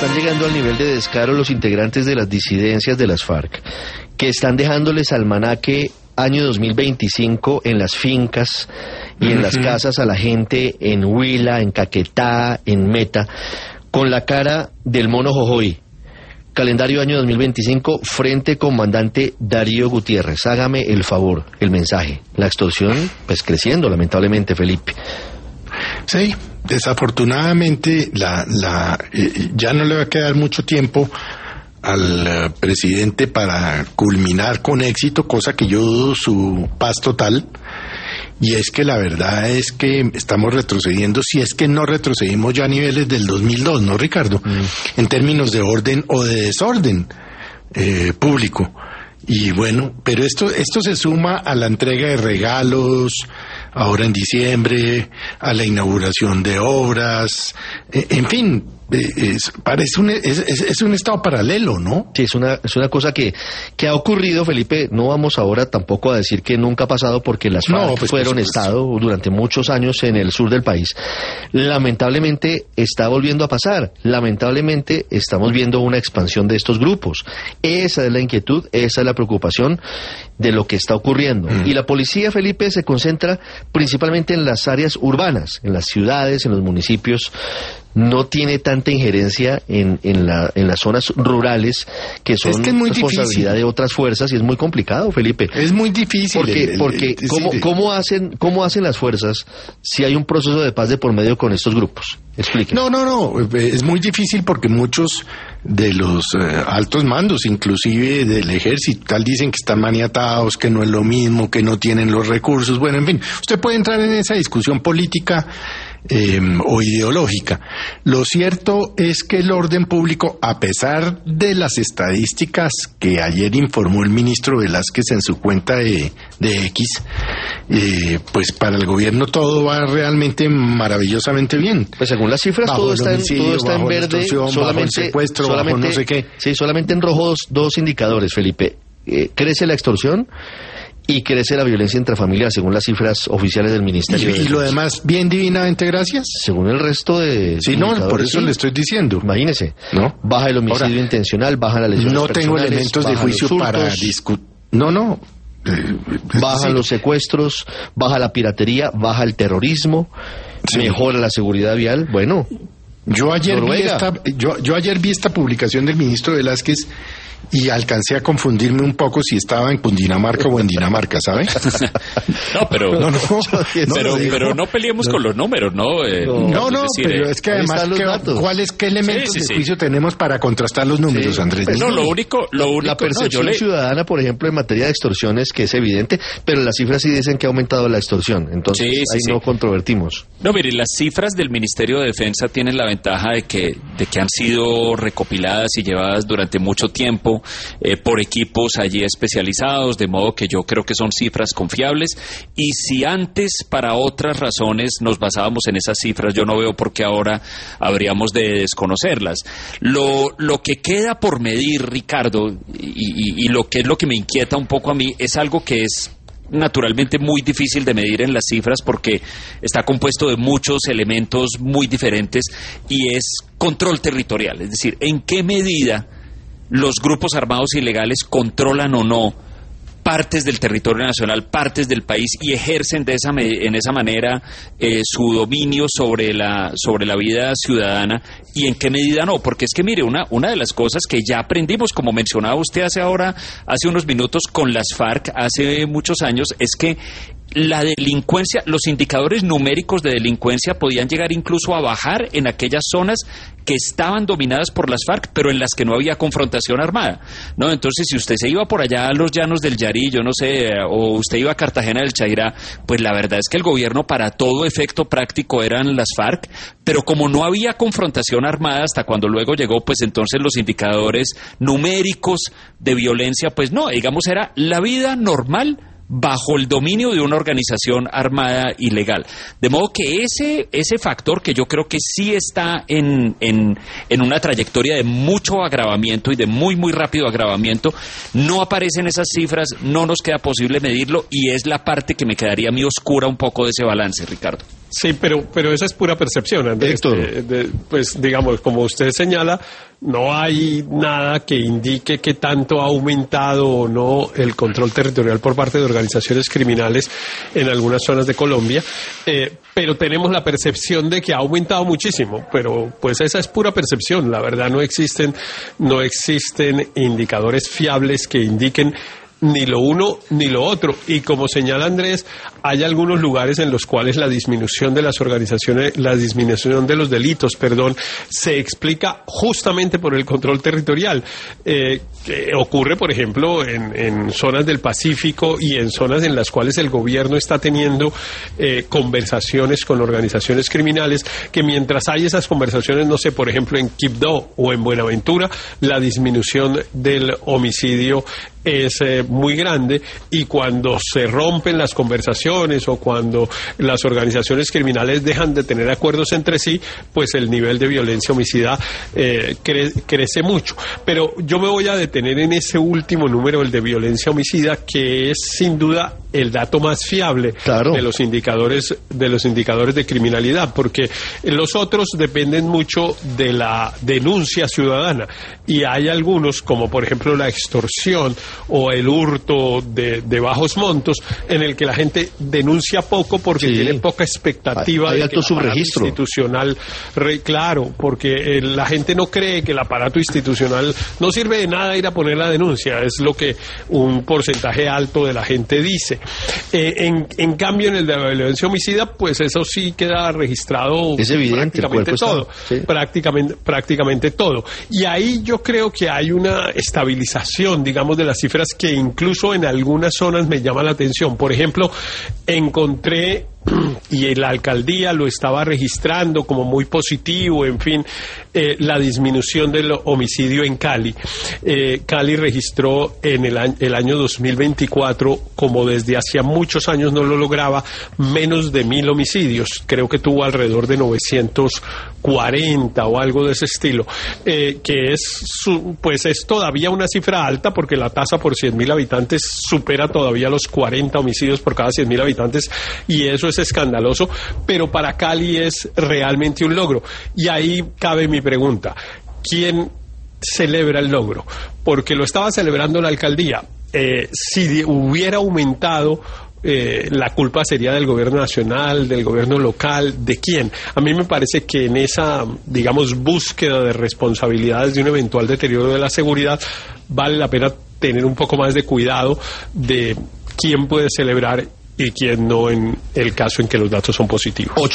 están llegando al nivel de descaro los integrantes de las disidencias de las FARC, que están dejándoles almanaque año 2025 en las fincas y en las casas a la gente en Huila, en Caquetá, en Meta, con la cara del mono Jojoy. Calendario año 2025, Frente Comandante Darío Gutiérrez. Hágame el favor, el mensaje. La extorsión, pues creciendo, lamentablemente, Felipe. Sí, desafortunadamente ya no le va a quedar mucho tiempo al presidente para culminar con éxito, cosa que yo dudo su paz total. Y es que la verdad es que estamos retrocediendo, si es que no retrocedimos ya a niveles del 2002, ¿no, Ricardo? En términos de orden o de desorden público. Y bueno, pero esto se suma a la entrega de regalos ahora en diciembre, a la inauguración de obras, en fin, es un estado paralelo, ¿no? Sí, es una cosa que ha ocurrido, Felipe. No vamos ahora tampoco a decir que nunca ha pasado, porque las FARC fueron Estado durante muchos años en el sur del país. Lamentablemente está volviendo a pasar. Lamentablemente estamos viendo una expansión de estos grupos. Esa es la inquietud, esa es la preocupación de lo que está ocurriendo. Y la policía, Felipe, se concentra principalmente en las áreas urbanas, en las ciudades, en los municipios. No tiene tanta injerencia en las zonas rurales, que son responsabilidad de otras fuerzas, y es muy complicado, Felipe. Es muy difícil. Porque ¿cómo hacen las fuerzas si hay un proceso de paz de por medio con estos grupos? Explique. No, es muy difícil porque muchos de los altos mandos, inclusive del ejército, tal, dicen que están maniatados, que no es lo mismo, que no tienen los recursos. Bueno, en fin, usted puede entrar en esa discusión política o ideológica. Lo cierto es que el orden público, a pesar de las estadísticas que ayer informó el ministro Velázquez en su cuenta de X, pues para el gobierno todo va realmente maravillosamente bien. Pues según las cifras todo está en verde, solamente no sé qué. Sí, solamente en rojo dos indicadores, Felipe. Crece la extorsión y crece la violencia intrafamiliar, según las cifras oficiales del Ministerio. ¿Y lo demás bien divinamente gracias? Según el resto de... Sí, no, por eso le estoy diciendo. Imagínese, ¿no? Baja el homicidio intencional, baja la lesión. No tengo elementos de juicio para discutir. No. Bajan los secuestros, baja la piratería, baja el terrorismo, mejora la seguridad vial. Bueno, yo ayer vi esta publicación del ministro Velázquez y alcancé a confundirme un poco si estaba en Cundinamarca o en Dinamarca, ¿sabe? Pero no peleemos con los números, ¿no? Pero es que además, ¿qué elementos de juicio tenemos para contrastar los números, Andrés? Lo único, la percepción ciudadana, por ejemplo, en materia de extorsiones, que es evidente, pero las cifras sí dicen que ha aumentado la extorsión, entonces no controvertimos. No, mire, las cifras del Ministerio de Defensa tienen la ventaja de que han sido recopiladas y llevadas durante mucho tiempo por equipos allí especializados, de modo que yo creo que son cifras confiables, y si antes para otras razones nos basábamos en esas cifras, yo no veo por qué ahora habríamos de desconocerlas. Lo que queda por medir, Ricardo, y lo que me inquieta un poco a mí, es algo que es naturalmente muy difícil de medir en las cifras porque está compuesto de muchos elementos muy diferentes, y es control territorial, es decir, en qué medida los grupos armados ilegales controlan o no partes del territorio nacional, partes del país, y ejercen en esa manera su dominio sobre la vida ciudadana, y en qué medida no, porque es que mire, una de las cosas que ya aprendimos, como mencionaba usted hace unos minutos con las FARC hace muchos años, es que la delincuencia, los indicadores numéricos de delincuencia podían llegar incluso a bajar en aquellas zonas que estaban dominadas por las FARC, pero en las que no había confrontación armada, ¿no? Entonces, si usted se iba por allá a los llanos del Yarí, yo no sé, o usted iba a Cartagena del Chairá, pues la verdad es que el gobierno para todo efecto práctico eran las FARC, pero como no había confrontación armada hasta cuando luego llegó, pues entonces los indicadores numéricos de violencia, pues no, digamos, era la vida normal bajo el dominio de una organización armada ilegal. De modo que ese factor, que yo creo que sí está en una trayectoria de mucho agravamiento y de muy, muy rápido agravamiento, no aparece en esas cifras, no nos queda posible medirlo, y es la parte que me quedaría a mí oscura un poco de ese balance, Ricardo. Sí, pero esa es pura percepción, Andrés. Pues digamos, como usted señala, no hay nada que indique que tanto ha aumentado o no el control territorial por parte de organizaciones criminales en algunas zonas de Colombia, pero tenemos la percepción de que ha aumentado muchísimo, pero pues esa es pura percepción. La verdad no existen indicadores fiables que indiquen ni lo uno ni lo otro. Y como señala Andrés, hay algunos lugares en los cuales la disminución de las organizaciones, la disminución de los delitos, se explica justamente por el control territorial. Que ocurre, por ejemplo, en zonas del Pacífico y en zonas en las cuales el gobierno está teniendo conversaciones con organizaciones criminales, que mientras hay esas conversaciones, no sé, por ejemplo, en Quibdó o en Buenaventura, la disminución del homicidio es muy grande, y cuando se rompen las conversaciones o cuando las organizaciones criminales dejan de tener acuerdos entre sí, pues el nivel de violencia homicida crece mucho. Pero yo me voy a detener en ese último número, el de violencia homicida, que es sin duda el dato más fiable de los indicadores de criminalidad, porque los otros dependen mucho de la denuncia ciudadana, y hay algunos, como por ejemplo la extorsión o el hurto de bajos montos, en el que la gente denuncia poco porque tiene poca expectativa de alto subregistro institucional. Claro, porque la gente no cree que el aparato institucional no sirve de nada ir a poner la denuncia, es lo que un porcentaje alto de la gente dice. En cambio, en el de la violencia homicida, pues eso sí queda registrado. Es evidente, prácticamente todo, prácticamente todo. Y ahí yo creo que hay una estabilización, digamos, de las cifras, que incluso en algunas zonas me llama la atención. Por ejemplo, encontré, y la alcaldía lo estaba registrando como muy positivo, en fin, la disminución del homicidio en Cali. Cali registró en el año 2024, como desde hacía muchos años no lo lograba, menos de 1.000 homicidios. Creo que tuvo alrededor de 940 o algo de ese estilo, que es todavía una cifra alta, porque la tasa por 100.000 habitantes supera todavía los 40 homicidios por cada 100.000 habitantes, y eso es escandaloso, pero para Cali es realmente un logro. Y ahí cabe mi pregunta: ¿quién celebra el logro? Porque lo estaba celebrando la alcaldía. Si hubiera aumentado, la culpa sería del gobierno nacional, del gobierno local, ¿de quién? A mí me parece que en esa, digamos, búsqueda de responsabilidades de un eventual deterioro de la seguridad, vale la pena tener un poco más de cuidado de quién puede celebrar y quién no, en el caso en que los datos son positivos.